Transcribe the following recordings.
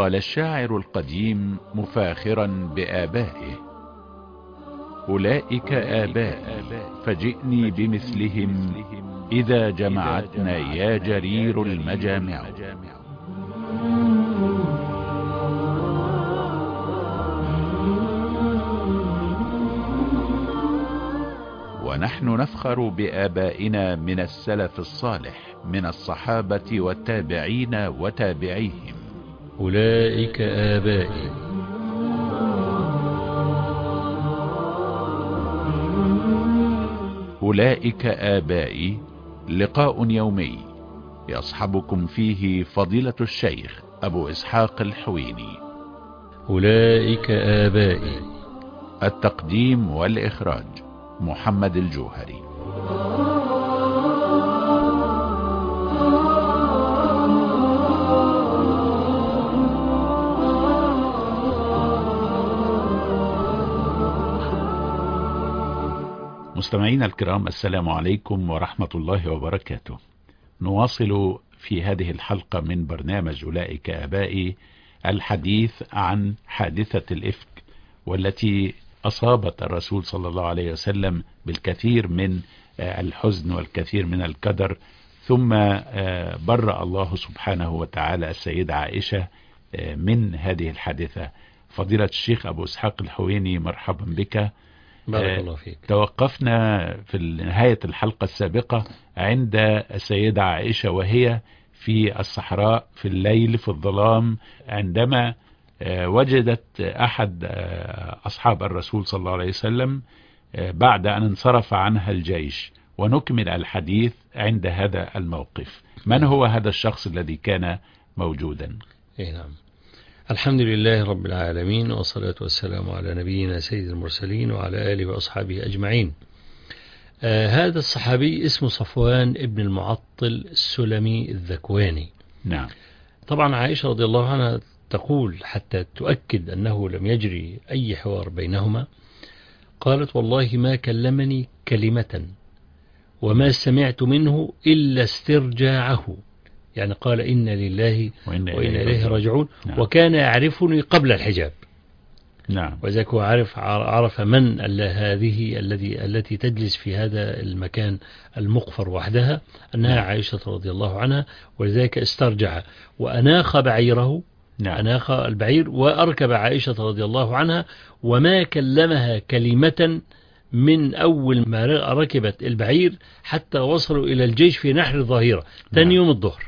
قال الشاعر القديم مفاخرا بآبائه: أولئك آبائي فجئني بمثلهم إذا جمعتنا يا جرير المجامع. ونحن نفخر بآبائنا من السلف الصالح من الصحابة والتابعين وتابعيهم. أولئك آبائي. أولئك آبائي لقاء يومي يصحبكم فيه فضيلة الشيخ أبو إسحاق الحويني. أولئك آبائي. التقديم والإخراج محمد الجوهري. مستمعينا الكرام، السلام عليكم ورحمة الله وبركاته. نواصل في هذه الحلقة من برنامج أولئك آبائي الحديث عن حادثة الإفك، والتي أصابت الرسول صلى الله عليه وسلم بالكثير من الحزن والكثير من الكدر، ثم برأ الله سبحانه وتعالى السيدة عائشة من هذه الحادثة. فضيلة الشيخ أبو إسحاق الحويني، مرحبا بك. بارك الله فيك. توقفنا في نهاية الحلقة السابقة عند السيدة عائشة وهي في الصحراء في الليل في الظلام، عندما وجدت أحد أصحاب الرسول صلى الله عليه وسلم بعد أن انصرف عنها الجيش. ونكمل الحديث عند هذا الموقف. من هو هذا الشخص الذي كان موجودا؟ نعم. الحمد لله رب العالمين، والصلاة والسلام على نبينا سيد المرسلين وعلى آله وأصحابه أجمعين. هذا الصحابي اسمه صفوان ابن المعطل السلمي الذكواني. نعم. طبعا عائشة رضي الله عنها تقول حتى تؤكد أنه لم يجري أي حوار بينهما، قالت: والله ما كلمني كلمة وما سمعت منه إلا استرجاعه، يعني قال إن لله وإن إليه راجعون. نعم. وكان يعرفني قبل الحجاب. نعم. وذلك هو عرف من هذه التي تجلس في هذا المكان المقفر وحدها، أنها نعم. عائشة رضي الله عنها، ولذلك استرجع وأناخ بعيره. نعم. أناخ البعير وأركب عائشة رضي الله عنها، وما كلمها كلمة من أول ما ركبت البعير حتى وصلوا إلى الجيش في نحر الظهيرة ثاني يوم الظهر.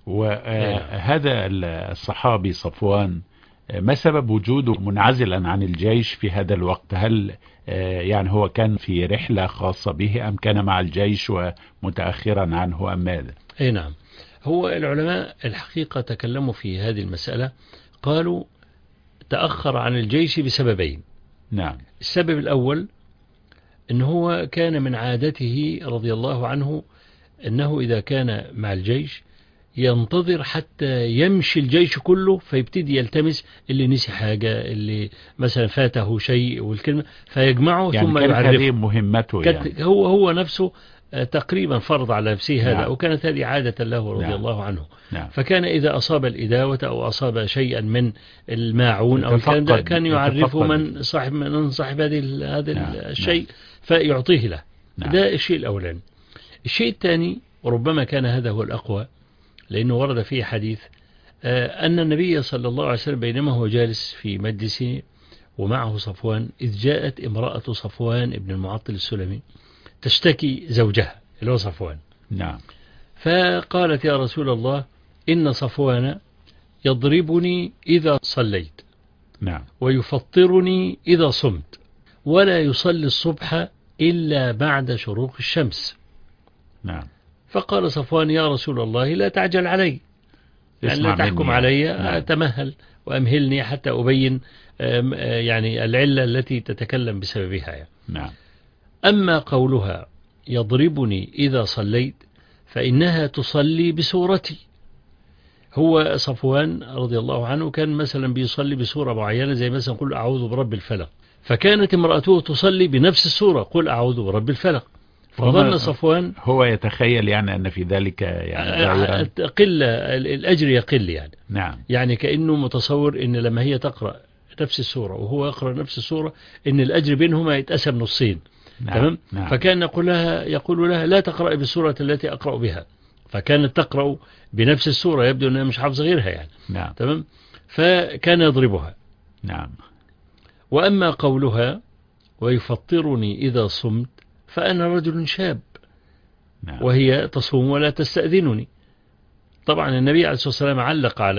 وهذا الصحابي صفوان، ما سبب وجوده منعزلا عن الجيش في هذا الوقت؟ هل يعني هو كان في رحلة خاصة به أم كان مع الجيش ومتأخرا عنه أم ماذا؟ أي نعم. هو العلماء الحقيقة تكلموا في هذه المسألة، قالوا تأخر عن الجيش بسببين. نعم. السبب الأول أنه هو كان من عادته رضي الله عنه أنه إذا كان مع الجيش ينتظر حتى يمشي الجيش كله، فيبتدي يلتمس اللي نسي حاجة، اللي مثلا فاته شيء والكلمة فيجمعه يعني ثم كانت يعرفه. هذه مهمته، يعني هو نفسه تقريبا فرض على نفسه هذا. نعم. وكانت هذه عادة له رضي نعم. الله عنه. نعم. فكان إذا أصاب الإداوة أو أصاب شيئا من الماعون أو الكلام ده كان يعرفه من صاحب هذا نعم. الشيء، نعم. فيعطيه له. نعم. ده الشيء الأولاني. الشيء الثاني، وربما كان هذا هو الأقوى، لأنه ورد فيه حديث أن النبي صلى الله عليه وسلم بينما هو جالس في مجلسه ومعه صفوان، إذ جاءت امرأة صفوان ابن المعطل السلمي تشتكي زوجها اللي هو صفوان. نعم. فقالت: يا رسول الله، إن صفوان يضربني إذا صليت، نعم. ويفطرني إذا صمت، ولا يصلي الصبح إلا بعد شروق الشمس. نعم. فقال صفوان: يا رسول الله لا تعجل علي، يعني لا تحكم علي. نعم. تمهل وأمهلني حتى أبين يعني العلة التي تتكلم بسببها يعني. نعم. أما قولها يضربني إذا صليت فإنها تصلي بسورتي. هو صفوان رضي الله عنه كان مثلا بيصلي بسورة معينة، زي مثلا قل أعوذ برب الفلق، فكانت امرأته تصلي بنفس السورة قل أعوذ برب الفلق، فظن صفوان هو يتخيل يعني أن في ذلك يعني قلة الأجر يقل يعني. نعم. يعني كأنه متصور إن لما هي تقرأ نفس السورة وهو يقرأ نفس السورة إن الأجر بينهما يتقسم نصين. نعم. تمام. نعم. فكان يقول لها لا تقرأ بالسورة التي أقرأ بها، فكانت تقرأ بنفس السورة، يبدو أنها مش حافظة غيرها يعني. نعم. تمام. فكان يضربها. نعم. وأما قولها ويفطرني إذا صمت فأنا رجل شاب. نعم. وهي تصوم ولا تستأذنني. طبعا النبي عليه الصلاة والسلام علق على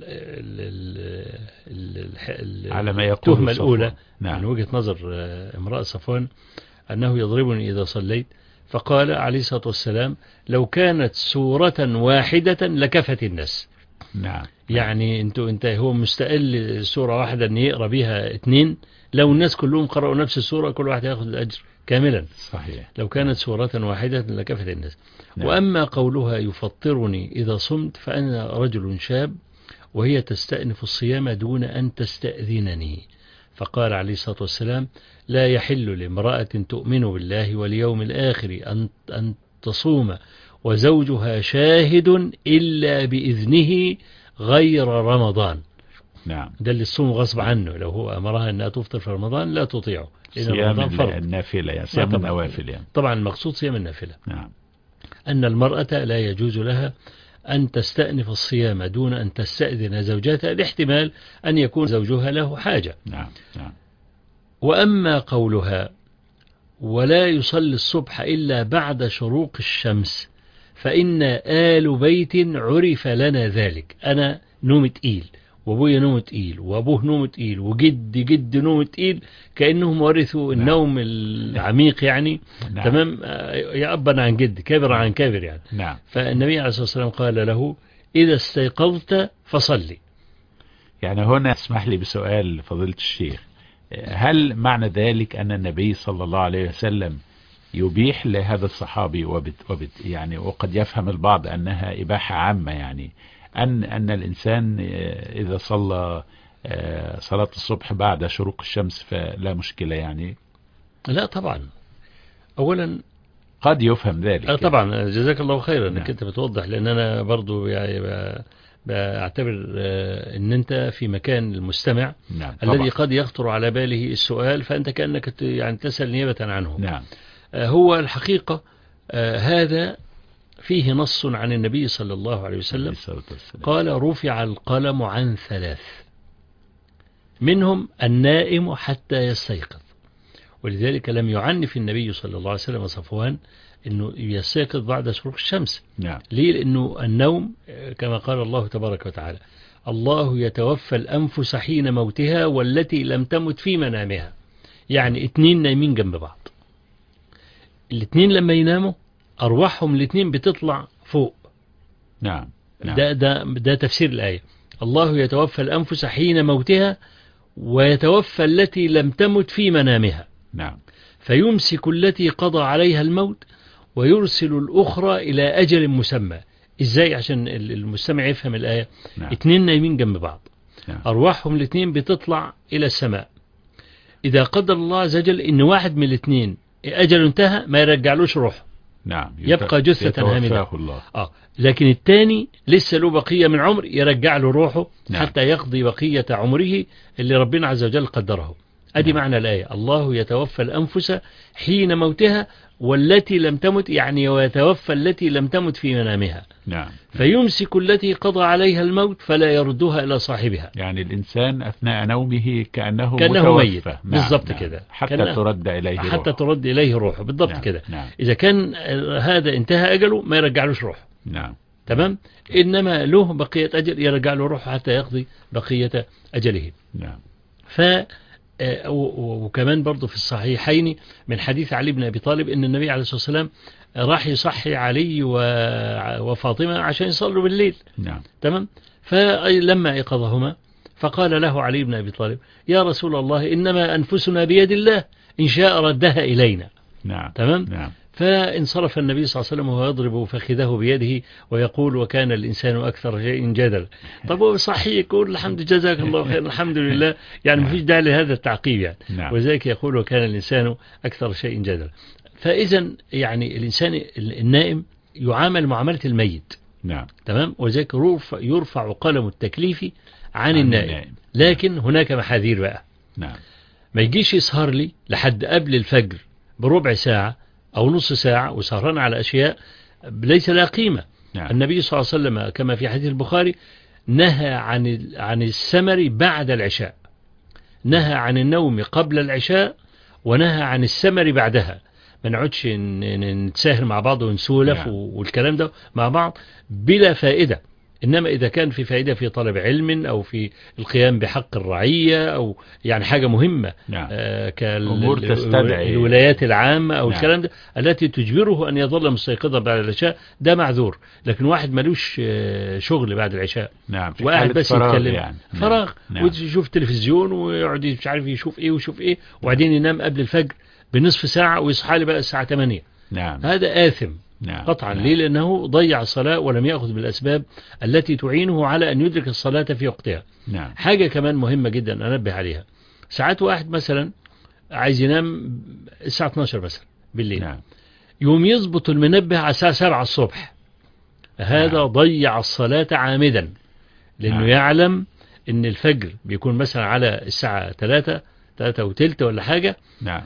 على ما يقول التهمة الأولى. نعم. من وجهة نظر امرأة صفوان أنه يضربني إذا صليت، فقال عليه الصلاة والسلام لو كانت سورة واحدة لكفت الناس. نعم. يعني انت هو مستقل سورة واحدة أن يقرأ بها 2، لو الناس كلهم قرأوا نفس السورة كل واحد يأخذ الأجر كاملا. صحيح. لو كانت سورة واحدة لكفت الناس. نعم. وأما قولها يفطرني إذا صمت فأنا رجل شاب وهي تستأنف الصيام دون أن تستأذنني. فقال عليه الصلاة والسلام لا يحل لامرأة تؤمن بالله واليوم الآخر أن تصوم وزوجها شاهد إلا بإذنه غير رمضان. نعم. ده اللي الصوم غصب عنه، لو هو أمرها أنها تفطر في رمضان لا تطيعه، صيام النافلة يعني صيام النوافل يعني. طبعا المقصود صيام النافلة. نعم. أن المرأة لا يجوز لها أن تستأنف الصيام دون أن تستأذن زوجاتها لاحتمال أن يكون زوجها له حاجة. نعم. نعم. وأما قولها ولا يصلي الصبح إلا بعد شروق الشمس فإن آل بيت عرف لنا ذلك. أنا نوم تقيل وأبويا نوم تقيل وأبوه نوم تقيل وجد نوم تقيل، كأنهم ورثوا النوم العميق يعني. نعم. تمام. يأبا عن جد كبر عن كبر يعني. نعم. فالنبي عليه الصلاة والسلام قال له إذا استيقظت فصلي. يعني هنا اسمح لي بسؤال فضيلة الشيخ، هل معنى ذلك أن النبي صلى الله عليه وسلم يبيح لهذا الصحابي يعني وقد يفهم البعض أنها إباحة عامة، يعني أن الإنسان إذا صلى صلاة الصبح بعد شروق الشمس فلا مشكلة يعني؟ لا طبعا. أولا قد يفهم ذلك طبعا. جزاك الله خيرا أنك نعم. أنت بتوضح، لأن أنا برضو يعني بعتبر أن أنت في مكان المستمع. نعم. الذي قد يخطر على باله السؤال، فأنت كأنك يعني تسأل نيابة عنه. نعم. هو الحقيقة هذا فيه نص عن النبي صلى الله عليه وسلم قال رفع القلم عن 3 منهم النائم حتى يستيقظ. ولذلك لم يعنف النبي صلى الله عليه وسلم صفوان أنه يستيقظ بعد شروق الشمس. نعم. ليه؟ لأنه النوم كما قال الله تبارك وتعالى الله يتوفى الأنفس حين موتها والتي لم تمت في منامها. يعني 2 نايمين جنب بعض، 2 لما يناموا أرواحهم 2 بتطلع فوق. نعم. نعم. ده تفسير الآية. الله يتوفى الأنفس حين موتها ويتوفى التي لم تمت في منامها. نعم. فيمسك التي قضى عليها الموت ويرسل الأخرى إلى أجل مسمى. إزاي؟ عشان المستمع يفهم الآية. نعم. 2 نايمين جنب بعض. نعم. أرواحهم 2 بتطلع إلى السماء. إذا قدر الله عز وجل إن واحد من 2 أجل انتهى ما يرجعلوش روحه. نعم. يبقى جثة هامدة. الله. لكن الثاني لسه له بقية من عمر يرجع له روحه. نعم. حتى يقضي بقية عمره اللي ربنا عز وجل قدره. أدي نعم. معنى الآية الله يتوفى الأنفس حين موتها والتي لم تمت، يعني ويتوفى التي لم تمت في منامها. نعم. فيمسك التي قضى عليها الموت فلا يردها إلى صاحبها. يعني الإنسان أثناء نومه كأنه ميت. نعم. بالضبط نعم. كده. حتى ترد إليه روحه. بالضبط نعم. كده. نعم. إذا كان هذا انتهى أجله ما يرجعلوش روحه. نعم. تمام. إنما له بقية أجل يرجع له روحه حتى يقضي بقية أجله. نعم. وكمان برضو في الصحيحين من حديث علي بن أبي طالب إن النبي عليه الصلاة والسلام راح يصحي علي وفاطمة عشان يصلوا بالليل. نعم. تمام. فلما أيقظهما فقال له علي بن أبي طالب يا رسول الله إنما أنفسنا بيد الله إن شاء ردها إلينا. نعم. تمام. نعم. فانصرف النبي صلى الله عليه وسلم وهو يضرب فخذه بيده ويقول وكان الإنسان أكثر شيء جدل. طب هو صحيح يقول الحمد جزاك الله خير الحمد لله، يعني ما فيش داعي لهذا التعقيب يعني. نعم. وذلك يقول وكان الإنسان أكثر شيء جدل. فإذا يعني الإنسان النائم يعامل معاملة الميت. نعم. تمام. وذلك يرفع قلم التكليف عن النائم. لكن هناك محاذير بقى. نعم. ما يجيش يسهر لي لحد قبل الفجر بربع ساعة أو نص ساعة وسهران على أشياء ليس لها قيمة. نعم. النبي صلى الله عليه وسلم كما في حديث البخاري نهى عن السمر بعد العشاء، نهى عن النوم قبل العشاء، ونهى عن السمر بعدها. ما نقعدش نتساهل مع بعض ونسولف والكلام ده مع بعض بلا فائدة. إنما إذا كان في فائدة في طلب علم أو في القيام بحق الرعية أو يعني حاجة مهمة، نعم. كالولايات العامة أو الكلام ده التي تجبره أن يظل مستيقظا بعد العشاء، ده معذور. لكن واحد ملوش شغل بعد العشاء، نعم، وقاعد بس يتكلم يعني. فراغ، ويشوف تلفزيون ويقعد مش عارف يشوف إيه ويشوف إيه، وبعدين ينام قبل الفجر بنصف ساعة ويصحى لي بقى الساعة 8. نعم. هذا آثم. نعم. قطعا. نعم. ليه؟ لأنه ضيع الصلاة ولم يأخذ بالأسباب التي تعينه على أن يدرك الصلاة في وقتها. نعم. حاجة كمان مهمة جدا أنبه عليها، ساعات واحد مثلا عايز ينام الساعة 12 مثلا بالليل، نعم. يوم يضبط المنبه على الساعة 7 الصبح، هذا ضيع الصلاة عامدا، لأنه يعلم أن الفجر بيكون مثلا على الساعة 3 وتلت ولا حاجة. نعم.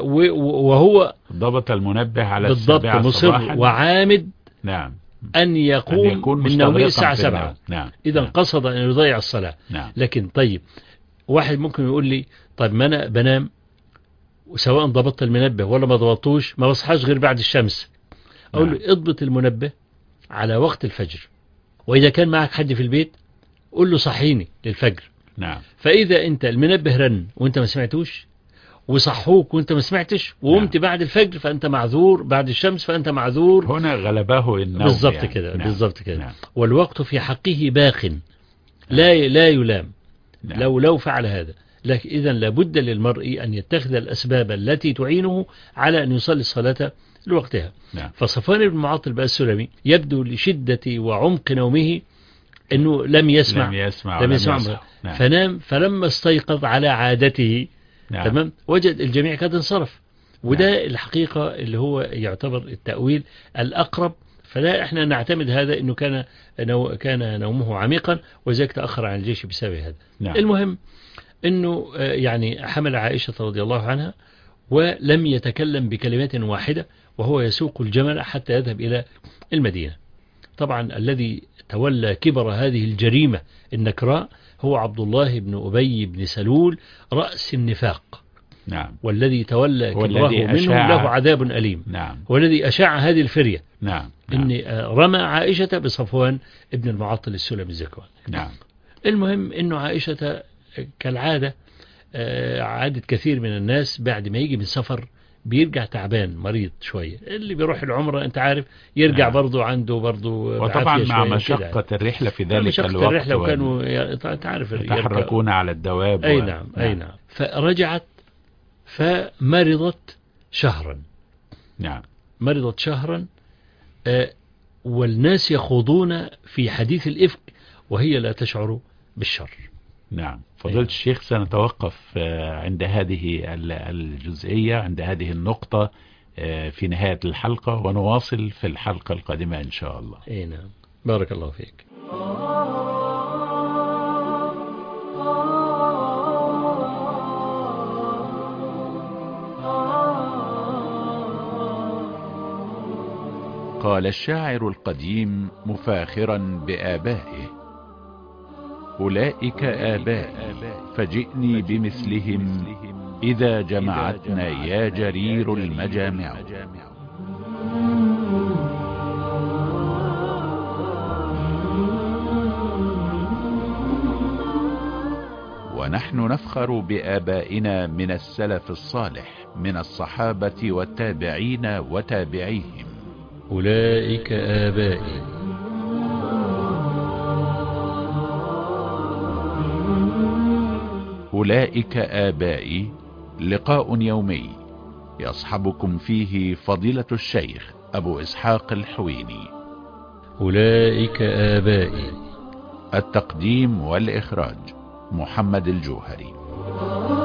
وهو ضبط المنبه على بالضبط مصر وعامد. نعم. أن يقوم من نومه الساعة 7. نعم. إذا قصد أن يضيع الصلاة. نعم. لكن طيب واحد ممكن يقول لي طيب ما أنا بنام سواء ضبطت المنبه ولا ما ضبطوش ما بصحاش غير بعد الشمس. أقول له اضبط المنبه على وقت الفجر، وإذا كان معك حد في البيت قل له صحيني للفجر. نعم. فإذا أنت المنبه رن وأنت ما سمعتوش وصحوك وأنت ما سمعتش وقمت بعد الفجر فأنت معذور، بعد الشمس فأنت معذور. هنا غلبه النوم. بالضبط يعني. كده. نعم. بالضبط كده. نعم. والوقت في حقه باق، لا يلام. نعم. لو فعل هذا. لكن إذن لابد للمرء أن يتخذ الأسباب التي تعينه على أن يصلي الصلاة لوقتها. نعم. فصفوان بن معطل بقى السلمي يبدو لشدة وعمق نومه أنه لم يسمع. نعم. فنام، فلما استيقظ على عادته نعم. تمام وجد الجميع قد انصرف. وده الحقيقة اللي هو يعتبر التأويل الأقرب. فلا احنا نعتمد هذا انه كان نومه عميقا وذلك تأخر عن الجيش بسبب هذا. نعم. المهم انه يعني حمل عائشة رضي الله عنها ولم يتكلم بكلمة واحدة وهو يسوق الجمل حتى يذهب إلى المدينة. طبعا الذي تولى كبر هذه الجريمة النكراء هو عبد الله بن أبي بن سلول رأس النفاق. نعم. والذي تولى كبره منه له عذاب أليم. نعم. والذي أشاع هذه الفرية. نعم. إن رمى عائشة بصفوان ابن المعطل السلمي الزكوان. نعم. المهم إنه عائشة كالعادة عادة كثير من الناس بعد ما يجي من سفر بيرجع تعبان مريض شوية. اللي بيروح العمرة أنت عارف يرجع برضو عنده برضو وطبعا مع مشقة الرحلة في ذلك الوقت الرحلة وكانوا تعرف يتحركون على الدواب. أي نعم. أي نعم. فرجعت فمرضت شهرا. نعم. مرضت شهرا والناس يخوضون في حديث الإفك وهي لا تشعر بالشر. نعم. فضيلة الشيخ سنتوقف عند هذه الجزئية، عند هذه النقطة في نهاية الحلقة، ونواصل في الحلقة القادمة إن شاء الله. أي نعم. بارك الله فيك. قال الشاعر القديم مفاخرا بآبائه: أولئك آبائي فجئني بمثلهم إذا جمعتنا يا جرير المجامع. ونحن نفخر بآبائنا من السلف الصالح من الصحابة والتابعين وتابعيهم. أولئك آبائي. أولئك آبائي لقاء يومي يصحبكم فيه فضيلة الشيخ أبو إسحاق الحويني. أولئك آبائي. التقديم والإخراج محمد الجوهري.